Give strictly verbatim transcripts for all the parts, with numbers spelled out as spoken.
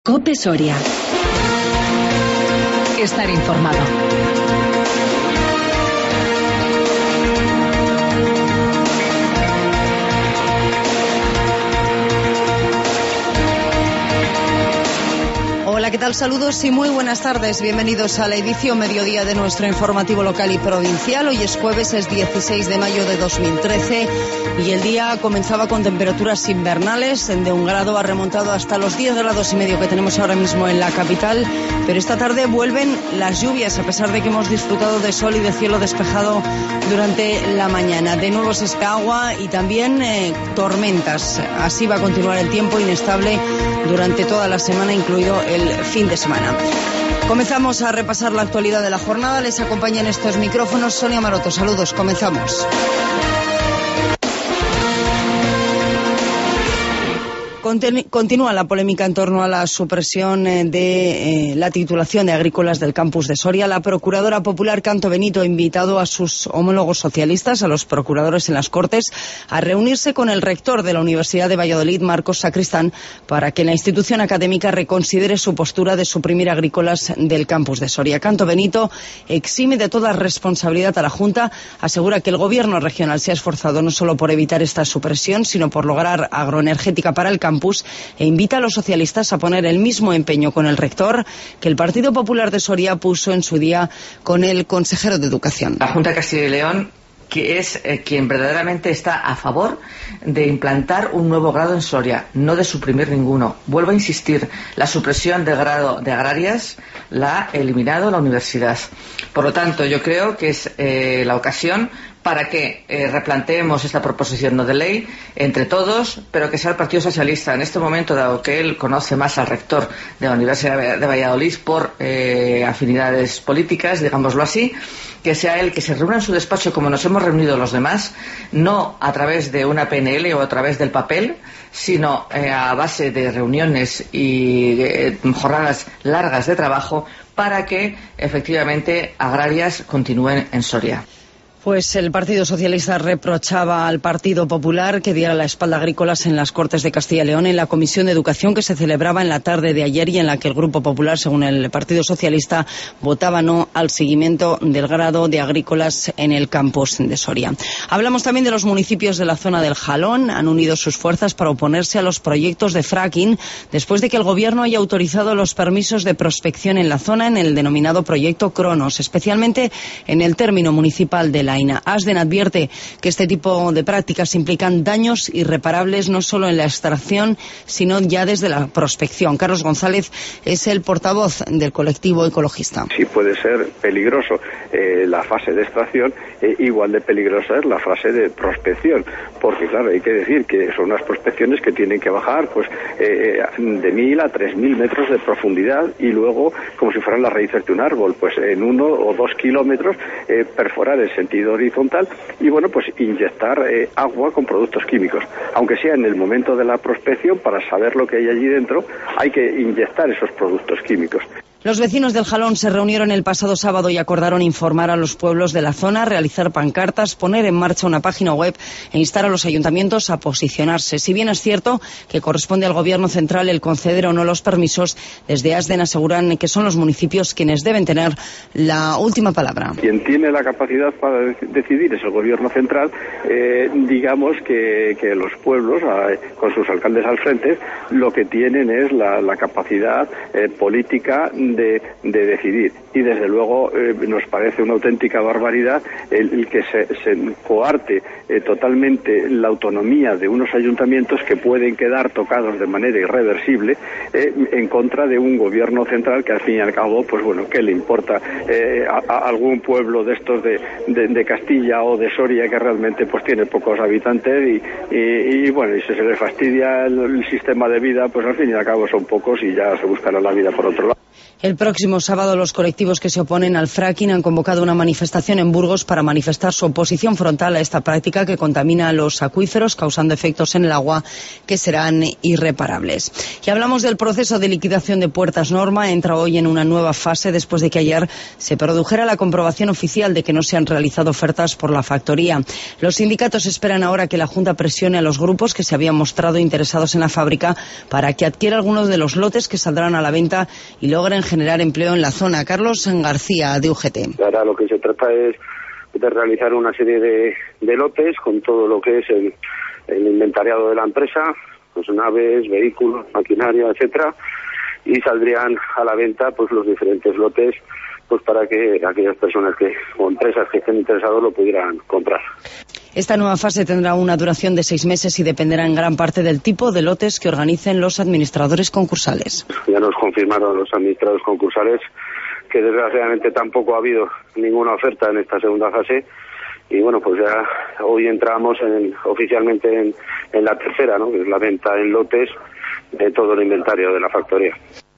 COPE Soria. Estar informado. Hola, ¿qué tal? Saludos y muy buenas tardes. Bienvenidos a la edición mediodía de nuestro informativo local y provincial. Hoy es jueves, es dieciséis de mayo de dos mil trece y el día comenzaba con temperaturas invernales. De un grado ha remontado hasta los diez grados y medio que tenemos ahora mismo en la capital. Pero esta tarde vuelven las lluvias, a pesar de que hemos disfrutado de sol y de cielo despejado durante la mañana. De nuevo se espera agua y también eh, tormentas. Así va a continuar el tiempo inestable durante toda la semana, incluido el fin de semana. Comenzamos a repasar la actualidad de la jornada. Les acompaña en estos micrófonos Sonia Maroto. Saludos, comenzamos. Continúa la polémica en torno a la supresión de eh, la titulación de agrícolas del campus de Soria. La procuradora popular Canto Benito ha invitado a sus homólogos socialistas, a los procuradores en las Cortes, a reunirse con el rector de la Universidad de Valladolid, Marcos Sacristán, para que la institución académica reconsidere su postura de suprimir agrícolas del campus de Soria. Canto Benito exime de toda responsabilidad a la Junta, asegura que el gobierno regional se ha esforzado no solo por evitar esta supresión, sino por lograr agroenergética para el campus, e invita a los socialistas a poner el mismo empeño con el rector que el Partido Popular de Soria puso en su día con el consejero de Educación. La Junta de Castilla y León, que es eh, quien verdaderamente está a favor de implantar un nuevo grado en Soria, no de suprimir ninguno. Vuelvo a insistir, la supresión del grado de agrarias la ha eliminado la universidad. Por lo tanto, yo creo que es eh, la ocasión para que eh, replanteemos esta proposición no de ley entre todos, pero que sea el Partido Socialista en este momento, dado que él conoce más al rector de la Universidad de Valladolid por eh, afinidades políticas, digámoslo así, que sea él que se reúna en su despacho como nos hemos reunido los demás, no a través de una P N L o a través del papel, sino eh, a base de reuniones y eh, jornadas largas de trabajo para que efectivamente agrarias continúen en Soria. Pues el Partido Socialista reprochaba al Partido Popular que diera la espalda a agrícolas en las Cortes de Castilla y León en la Comisión de Educación que se celebraba en la tarde de ayer y en la que el Grupo Popular, según el Partido Socialista, votaba no al seguimiento del grado de agrícolas en el campus de Soria. Hablamos también de los municipios de la zona del Jalón. Han unido sus fuerzas para oponerse a los proyectos de fracking después de que el Gobierno haya autorizado los permisos de prospección en la zona en el denominado proyecto Cronos, especialmente en el término municipal de la ASDEN advierte que este tipo de prácticas implican daños irreparables no solo en la extracción, sino ya desde la prospección. Carlos González es el portavoz del colectivo ecologista. Sí puede ser peligroso eh, la fase de extracción, eh, igual de peligrosa es la fase de prospección, porque claro, hay que decir que son unas prospecciones que tienen que bajar pues eh, de mil a tres mil metros de profundidad y luego, como si fueran las raíces de un árbol, pues en uno o dos kilómetros eh, perforar el sentido horizontal y bueno, pues inyectar eh, agua con productos químicos. Aunque sea en el momento de la prospección, para saber lo que hay allí dentro, hay que inyectar esos productos químicos. Los vecinos del Jalón se reunieron el pasado sábado y acordaron informar a los pueblos de la zona, realizar pancartas, poner en marcha una página web e instar a los ayuntamientos a posicionarse. Si bien es cierto que corresponde al Gobierno central el conceder o no los permisos, desde ASDEN aseguran que son los municipios quienes deben tener la última palabra. Quien tiene la capacidad para decidir es el Gobierno central. Eh, digamos que, que los pueblos, eh, con sus alcaldes al frente, lo que tienen es la, la capacidad eh, política De, de decidir y desde luego eh, nos parece una auténtica barbaridad el, el que se, se coarte eh, totalmente la autonomía de unos ayuntamientos que pueden quedar tocados de manera irreversible eh, en contra de un gobierno central que al fin y al cabo, pues bueno, ¿qué le importa eh, a, a algún pueblo de estos de, de, de Castilla o de Soria que realmente pues tiene pocos habitantes y, y, y bueno, y si se le fastidia el, el sistema de vida, pues al fin y al cabo son pocos y ya se buscará la vida por otro lado. El próximo sábado los colectivos que se oponen al fracking han convocado una manifestación en Burgos para manifestar su oposición frontal a esta práctica que contamina los acuíferos, causando efectos en el agua que serán irreparables. Y hablamos del proceso de liquidación de Puertas Norma. Entra hoy en una nueva fase después de que ayer se produjera la comprobación oficial de que no se han realizado ofertas por la factoría. Los sindicatos esperan ahora que la Junta presione a los grupos que se habían mostrado interesados en la fábrica para que adquiera algunos de los lotes que saldrán a la venta y logren generar empleo en la zona. Carlos García, de U G T. Ahora lo que se trata es de realizar una serie de, de lotes con todo lo que es el, el inventariado de la empresa, pues naves, vehículos, maquinaria, etcétera, y saldrían a la venta pues los diferentes lotes pues para que aquellas personas que o empresas que estén interesados lo pudieran comprar. Esta nueva fase tendrá una duración de seis meses y dependerá en gran parte del tipo de lotes que organicen los administradores concursales. Ya nos confirmaron los administradores concursales que desgraciadamente tampoco ha habido ninguna oferta en esta segunda fase y bueno, pues ya hoy entramos en, oficialmente en, en la tercera, ¿no? Que es la venta en lotes de todo el inventario de la factoría.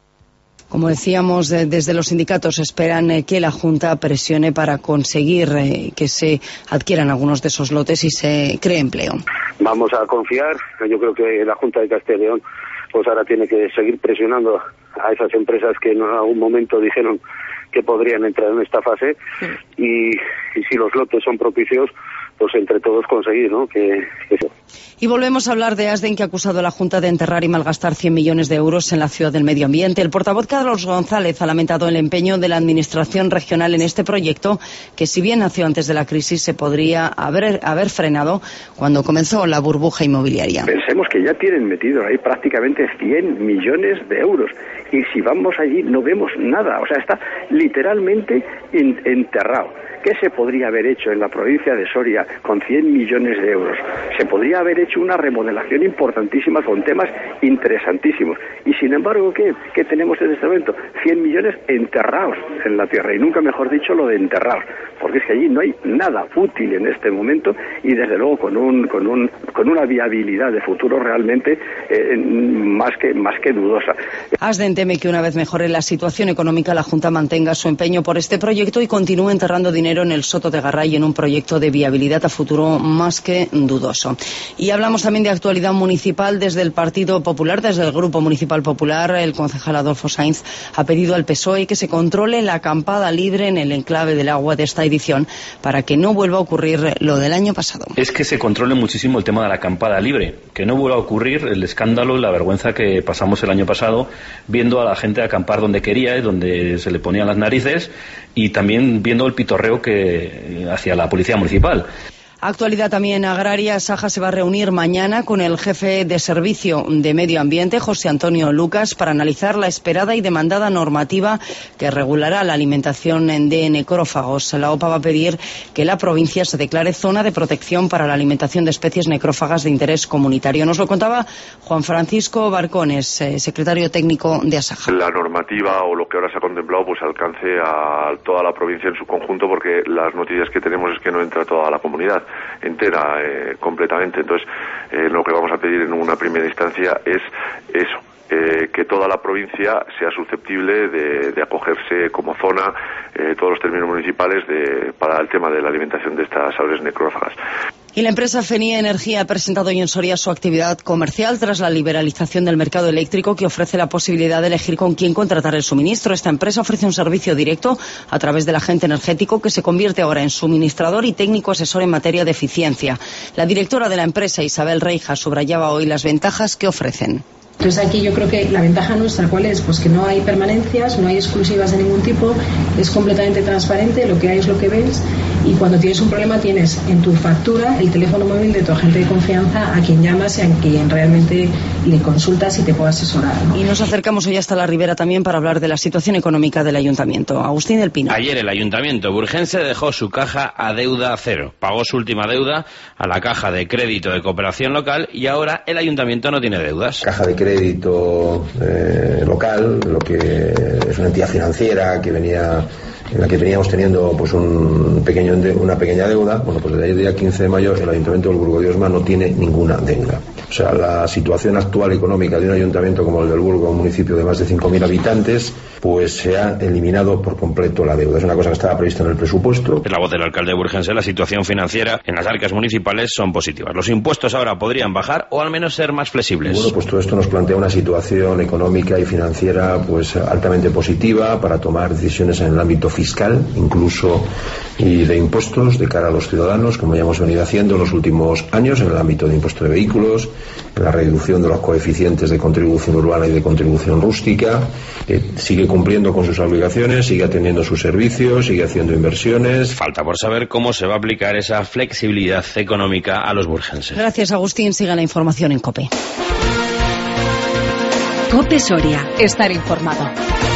Como decíamos, eh, desde los sindicatos esperan eh, que la Junta presione para conseguir eh, que se adquieran algunos de esos lotes y se cree empleo. Vamos a confiar. Yo creo que la Junta de Castilla y León pues ahora tiene que seguir presionando a esas empresas que en algún momento dijeron que podrían entrar en esta fase sí. y, y si los lotes son propicios, pues entre todos conseguir, ¿no? Que, que eso. Y volvemos a hablar de Asden, que ha acusado a la Junta de enterrar y malgastar cien millones de euros en la ciudad del medio ambiente. El portavoz Carlos González ha lamentado el empeño de la Administración regional en este proyecto, que si bien nació antes de la crisis, se podría haber, haber frenado cuando comenzó la burbuja inmobiliaria. Pensemos que ya tienen metido ahí prácticamente cien millones de euros y si vamos allí no vemos nada, o sea, está literalmente enterrado. ¿Qué se podría haber hecho en la provincia de Soria con cien millones de euros? Se podría haber hecho una remodelación importantísima con temas interesantísimos. Y sin embargo, ¿qué, ¿Qué tenemos en este momento? cien millones enterrados en la tierra. Y nunca mejor dicho lo de enterrados. Porque es que allí no hay nada útil en este momento y desde luego con un con un con una viabilidad de futuro realmente eh, más que más que dudosa. Asden teme que una vez mejore la situación económica, la Junta mantenga su empeño por este proyecto y continúe enterrando dinero en el Soto de Garray en un proyecto de viabilidad a futuro más que dudoso. Y hablamos también de actualidad municipal. Desde el Partido Popular, desde el Grupo Municipal Popular, el concejal Adolfo Sainz ha pedido al P S O E que se controle la acampada libre en el enclave del Agua de esta edición para que no vuelva a ocurrir lo del año pasado. Es que se controle muchísimo el tema de la acampada libre, que no vuelva a ocurrir el escándalo y la vergüenza que pasamos el año pasado viendo a la gente acampar donde quería y donde se le ponían las narices y también viendo el pitorreo que hacia la policía municipal. Actualidad también agraria. Saja se va a reunir mañana con el jefe de Servicio de Medio Ambiente, José Antonio Lucas, para analizar la esperada y demandada normativa que regulará la alimentación de necrófagos. La O P A va a pedir que la provincia se declare zona de protección para la alimentación de especies necrófagas de interés comunitario. Nos lo contaba Juan Francisco Barcones, eh, secretario técnico de Asaja. La normativa o lo que ahora se ha contemplado pues alcance a toda la provincia en su conjunto, porque las noticias que tenemos es que no entra toda la comunidad entera, eh, completamente. Entonces, eh, lo que vamos a pedir en una primera instancia es eso, eh, que toda la provincia sea susceptible de, de acogerse como zona, eh, todos los términos municipales de, para el tema de la alimentación de estas aves necrófagas. Y la empresa Fenia Energía ha presentado hoy en Soria su actividad comercial tras la liberalización del mercado eléctrico, que ofrece la posibilidad de elegir con quién contratar el suministro. Esta empresa ofrece un servicio directo a través del agente energético, que se convierte ahora en suministrador y técnico asesor en materia de eficiencia. La directora de la empresa, Isabel Reija, subrayaba hoy las ventajas que ofrecen. Entonces aquí yo creo que la ventaja nuestra, ¿cuál es? Pues que no hay permanencias, no hay exclusivas de ningún tipo, es completamente transparente, lo que hay es lo que ves, y cuando tienes un problema tienes en tu factura el teléfono móvil de tu agente de confianza a quien llamas y a quien realmente le consultas y te puede asesorar, ¿no? Y nos acercamos hoy hasta la Ribera también para hablar de la situación económica del Ayuntamiento. Agustín del Pino. Ayer el Ayuntamiento burgense dejó su caja a deuda cero, pagó su última deuda a la Caja de Crédito de Cooperación Local y ahora el Ayuntamiento no tiene deudas. Caja de crédito eh, local, lo que es una entidad financiera que venía en la que veníamos teniendo pues un pequeño una pequeña deuda. Bueno, pues desde el día quince de mayo el Ayuntamiento del Burgo de Osma no tiene ninguna deuda. O sea, la situación actual económica de un ayuntamiento como el del Burgo, un municipio de más de cinco mil habitantes, pues se ha eliminado por completo la deuda. Es una cosa que estaba prevista en el presupuesto. Es la voz del alcalde de Burgense. La situación financiera en las arcas municipales son positivas. Los impuestos ahora podrían bajar o al menos ser más flexibles. Y bueno, pues todo esto nos plantea una situación económica y financiera pues altamente positiva para tomar decisiones en el ámbito fiscal, incluso y de impuestos de cara a los ciudadanos, como ya hemos venido haciendo en los últimos años en el ámbito de impuesto de vehículos, en la reducción de los coeficientes de contribución urbana y de contribución rústica, que sigue cumpliendo con sus obligaciones, sigue atendiendo sus servicios, sigue haciendo inversiones. Falta por saber cómo se va a aplicar esa flexibilidad económica a los burgenses. Gracias, Agustín. Siga la información en COPE. COPE Soria. Estar informado.